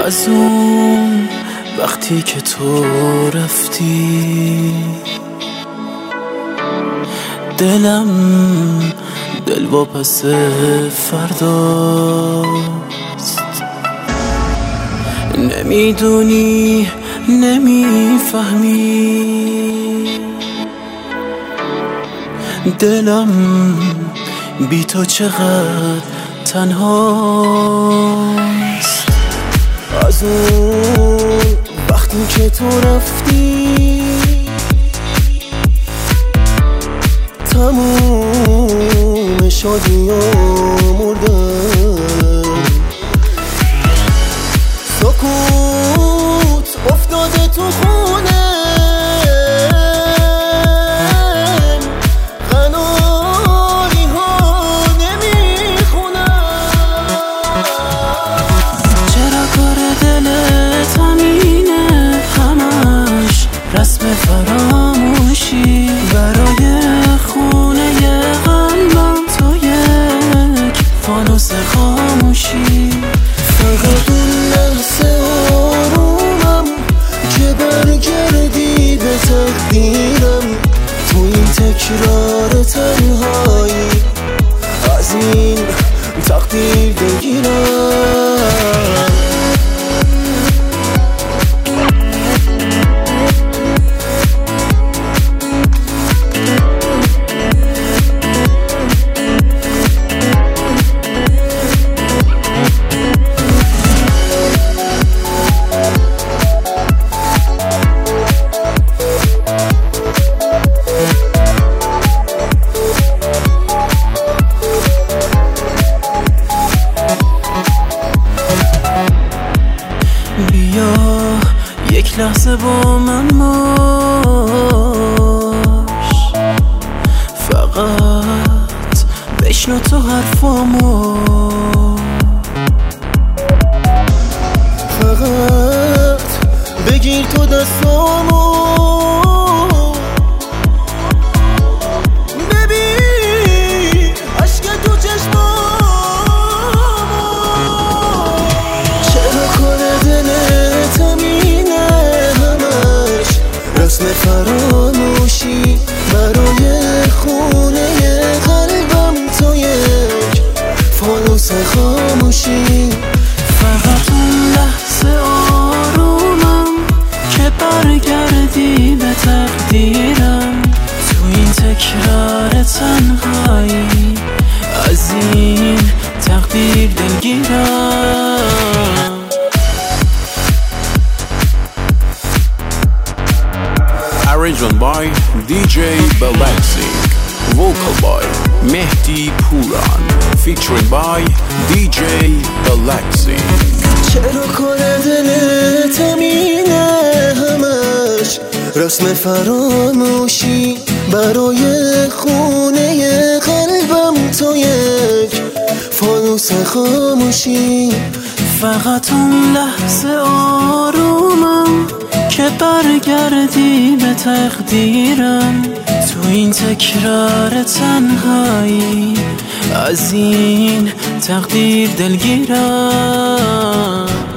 از اون وقتی که تو رفتی دلم دلواپس فرداست. نمیدونی نمیفهمی دلم بی تو چقدر تنهاست. از اون وقتی که تو رفتی تموم شدی و مردم. سکوت افتاده تو خونه قناری ها نمیخونم. چرا کار دلت همینه همش رسم فراموشی برای خونه قلبم تو یک فانوس خاموشی. فقط اون لحظه آرومم که برگردی به تقدیرم تو این تکرار تنهایی از این تقدیر دلگیرم. بیا یک لحظه با من باش، فقط بشنو تو حرفامو، فقط بگیر تو دستامو. ببین عشق تو چشمامو. چرا کار دلت همینه همش رسم فراموشی برای خونه قلبم تو یک فانوس خاموشی. فقط اون لحظه آرومم که برگردی به تقدیرم تو این تکرار تنهایی از این تقدیر دلگیرم. Arrangement by DJ Balaxi, vocal by Mehdi Puran, featuring by DJ Balaxi. چرا کار دلت همینه همش رسم فراموشی برای خونه قلبم تو یک فانوس خاموشی. فقط اون لحظه آرومم که برگردی به تقدیرم تو این تکرار تنهایی از این تقدیر دلگیرم.